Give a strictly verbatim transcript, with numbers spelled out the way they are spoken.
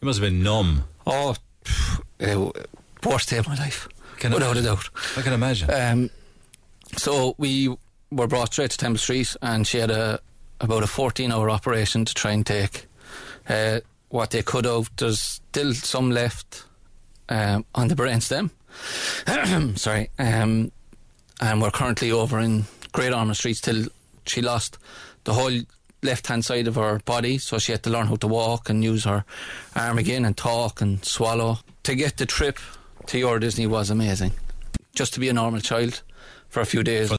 You must have been numb. Oh, uh, worst day of my life, Can without a doubt. I can imagine. Um, so we were brought straight to Temple Street, and she had a about a fourteen hour operation to try and take uh, what they could have. There's still some left um, on the brainstem. Sorry. Um, and we're currently over in Great Ormond Street till she lost the whole left hand side of her body, so she had to learn how to walk and use her arm again and talk and swallow. To get the trip to Euro Disney was amazing. Just to be a normal child for a few days.